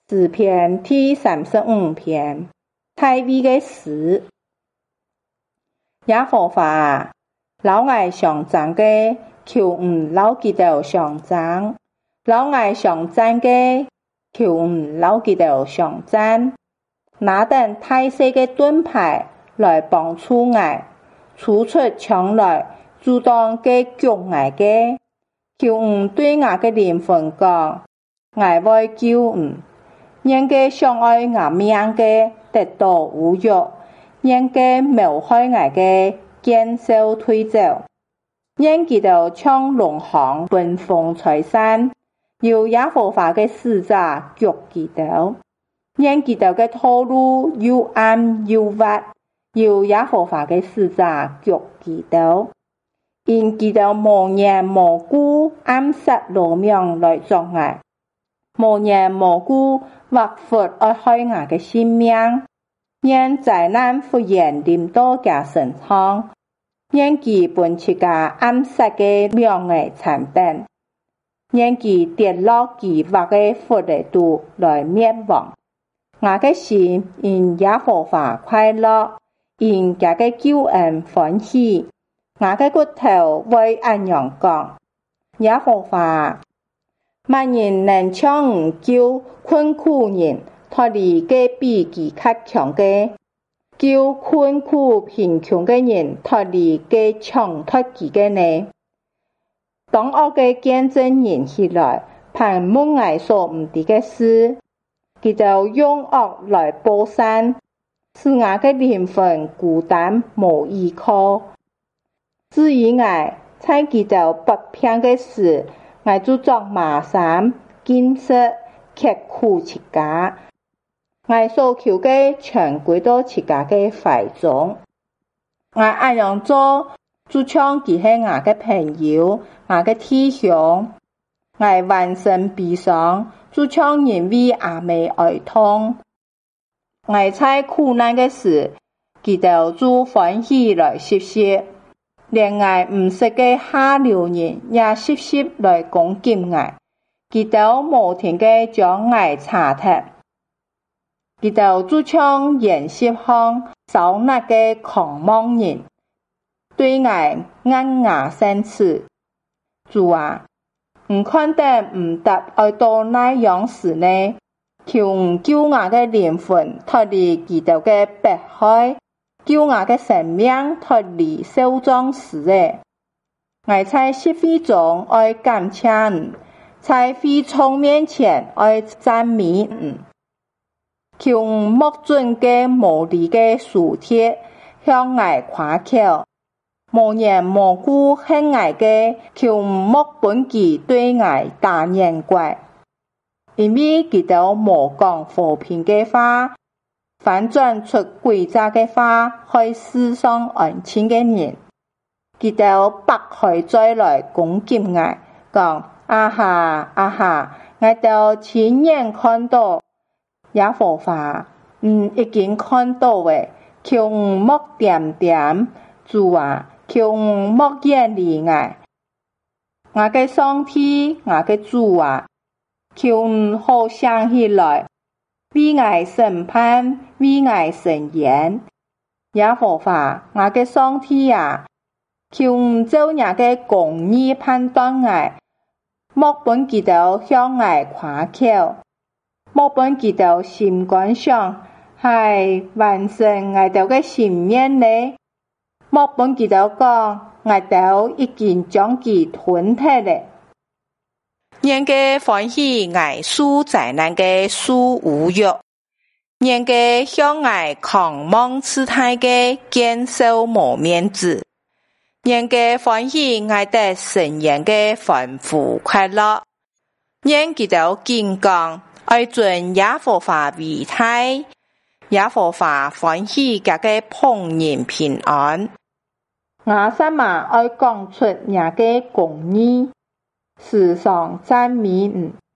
诗篇第35篇，大卫的诗。耶和华啊，老爱上赞的，求老记到上赞；老爱上赞的，求老记到上赞。拿等大细的盾牌来帮助我，取出枪来阻挡嘅脚我嘅，求对我嘅灵魂讲，我会救人嘅相爱我命嘅得到侮辱，人嘅謀害我嘅減少退走，人佢就像龍行奔風財山，有耶和華嘅使者腳佢到，人佢就嘅道路又暗又滑，有耶和華嘅使者腳佢到，因佢就無緣無故暗殺羅命來作惡。無緣無故劃罰愛害我嘅性命，讓災難忽然臨到佢身上，讓佢本自家暗殺嘅命嘅殘本，讓佢跌落佢劃嘅罰嘅度來滅亡。我嘅心因耶和華快樂，因佢嘅救恩歡喜，我嘅骨頭為安陽講，耶和華。萬人能將救困苦人脫離嘅比佢較強嘅，救困苦貧窮嘅人脫離嘅強脫佢嘅呢？當惡嘅見證人起來，憑滿愛所唔啲嘅事，佢就用惡來報善，使我嘅靈魂孤單無依靠。至於我，猜佢就不偏嘅事。我就作麻山建設刻苦自家，我所求嘅全歸到自家嘅懷中。我按樣做，就像佢係我嘅朋友，我嘅弟兄。我完身悲傷，就像因為阿妹哀痛。我在苦難嘅時，佢就歡喜來歇息。連我唔識嘅下流人也習習來攻擊我，佢就無停嘅將我查踢，佢就像演習項手拿嘅狂妄人，對我暗啞生刺。主啊，唔看得唔答愛到那樣時呢？求救我嘅靈魂脫離佢哋嘅迫害。叫我嘅生命脫離受創時誒，我在社會中愛感謝在會眾面前愛讚美求莫准嘅無理嘅事體向我誇口，無緣無故恨我嘅求莫本佢對我打眼怪，因為佢哋無講和平嘅話。反轉出詭詐嘅話，害世上安靜嘅人，佢就百害再來攻擊我，講啊哈啊哈，我就親眼看到耶和華，已經看到嘅，求莫點點，主啊，求莫遠離我嘅上帝，我嘅主啊，求好想起來。為我審判，為我伸冤，耶和華，我嘅上帝啊，求做人嘅公義判斷我，莫本佢哋向我誇口，莫本佢哋心肝上，係完成我哋嘅心面呢，莫本佢哋講，我哋已經將佢吞吞咧。人嘅歡喜愛受災難嘅受侮辱，人嘅向愛狂妄姿態嘅見受無面子，人嘅歡喜愛得神人嘅歡呼快樂，人佢就堅講愛尊耶和華為大，耶和華歡喜佢嘅僕人平安。我什麼愛講出人嘅公義，時常讚美